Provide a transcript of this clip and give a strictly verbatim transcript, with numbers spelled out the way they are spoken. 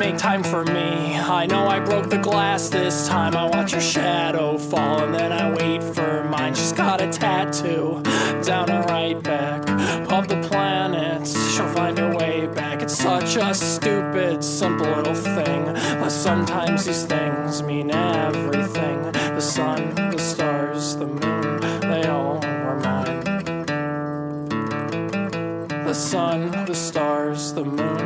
make time for me. I know I broke the glass this time. I watch her shadow fall and then I wait for mine. She's got a tattoo down her right back of the planets. She'll find her way back. It's such a stupid, simple little thing, but sometimes these things mean everything. The sun, the stars, the moon, they all are mine. The sun, the stars, the moon,